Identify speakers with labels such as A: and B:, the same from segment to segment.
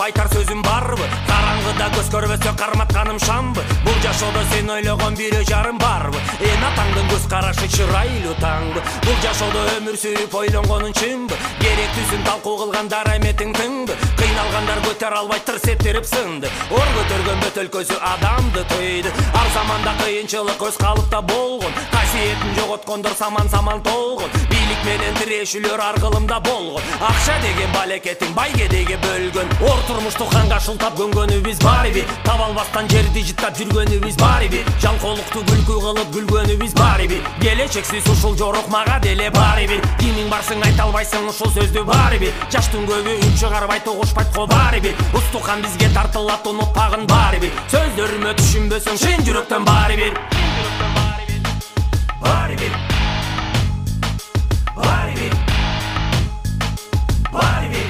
A: айтар сөзүм барбы? Караңгыда көз көрбөсө карматканым шамбы? Бул жашоодо сен ойлогон бирөө жарым барбы? Эн атаңдын көз карашы чырайлуу таңбы? Бул жашоодо өмүр сүрүп ойлонгонун чынбы? Керектүүсүн талкуу кылгандар эметиң тыңбы? Кыйналгандар көтөрө албай тырс этирип сынды. Ор көтөргөн бөтөлкөсү адамды тыйды. Ар заманда кыйынчылык өз калыпта болгон. Касиетин жоготкондор саман толгон. Бийлик менен тирешүүлөр ар кылымда болгон. Акча деген балекетин байгедеге бөлгөн. Ор турмушту канга шылтап көнгөнүбүз барбы? Таба албастан жерди жыттап жүргөнүбүз барбы? Жалкоолукту күлкү кылып күлгөнүбүз барбы? Келечексиз ушул жорок мага деле барбы? Кимиң барсың айта албайсың ушул сөздү барбы? Жаштын көбү үн чыгарбай тугушпайт го барбы? Устукан бизге тартылат унутпагын барбы? Сөздөрүмө түшүнбөсөң чын жүрөктөн барбы? Барбы? Барбы? Барбы?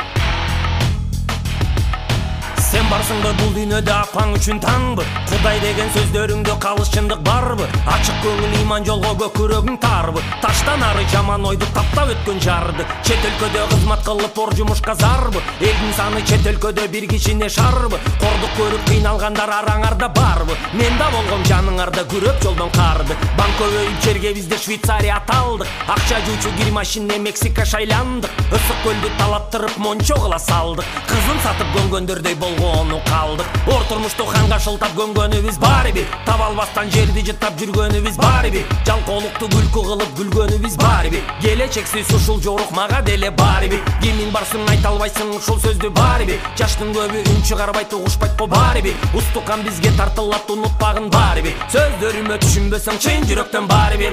A: Сен барсыңбы бул дүйнөдө апаң үчүн таңбы? Кудай деген сөздөрүңдө калыс чындык барбы? Ачык көңүл иман жолго көкүрөгүң тарбы? Таштан ары жаман ойду таптап өткөн жарды. Чет өлкөдө кызмат кылып ор жумушка зарбы? Элдин саны чет өлкөдө бир кишине шарбы? Кордук көрүп кыйналгандар араңарда барбы? Мен да болгом жаныңарда күрөп жолдон карды. Банк көбөйүп жерге бизде Швейцария аталдык. Акча жуучу гир машине Мексика шайландык. Ысык көлдү талаптырып мончо кыла салдык. Кызын сатып көнгөндөрдөй болгону калдык. Ор турмушту канга шылтап көнгөнүбүз барбы? Таба албастан жерди жыттап жүргөнүбүз барбы? Жалкоолукту күлкү кылып күлгөнүбүз барбы? Келечексиз ушул жорок мага деле барбы? Кимиң барсың айта албайсың ушул сөздү барбы? Жаштын көбү үн чыгарбай тугушпайт го барбы? Устукан бизге тартылат унутпагын барбы? Сөздөрүмө түшүнбөсөң чын жүрөктөн барбы?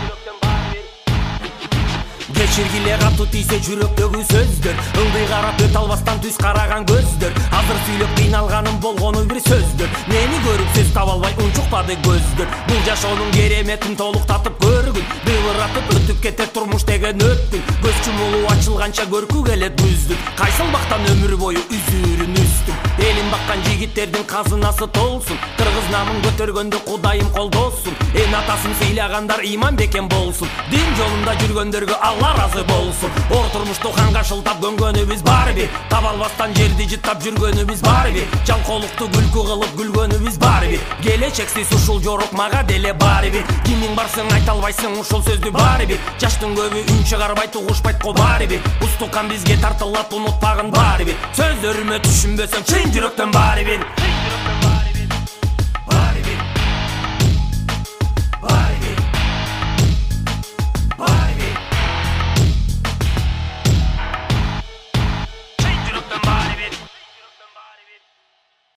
A: Кечиргиле катуу тийсе жүрөктөгү сөздөр. Ылдый карап өтө албастан түз караган көздөр. Азыр сүйлөп кыйналганым болгону бир сөздөр. Мени көрүп сөз таба албай унчукпады көздөр. Бул жашоонун кереметин толуктатып көргүн. Дыбыратып өтүп кетер турмуш деген өткүн. Көз чумулуу ачылганча көркү келет бүздүн. Кайсыл бактан өмүр бою үзүрүн үстүм. Элин баккан жигиттердин казынасы толсун. Кыргыз намын көтөргөндө Кудайым колдосун. Эн атасын сыйлагандар иман бекем болсун. Дин жолунда жүргөндөргө Алла разы болсун. Ор турмушту канга шылтап көнгөнүбүз барбы? Таба албастан жерди жыттап жүргөнүбүз барбы? Жалкоолукту күлкү кылып күлгөнүбүз барбы? Келечексиз ушул жорок мага деле барбы? Кимиң барсың айта албайсың ушул сөздү барбы? Жаштын көбү үн чыгарбай тугушпайт го барбы? Устукан бизге тартылат унутпагын барбы? Сөздөрүмө түшүнбөсөң чын жүрөктөн барбы?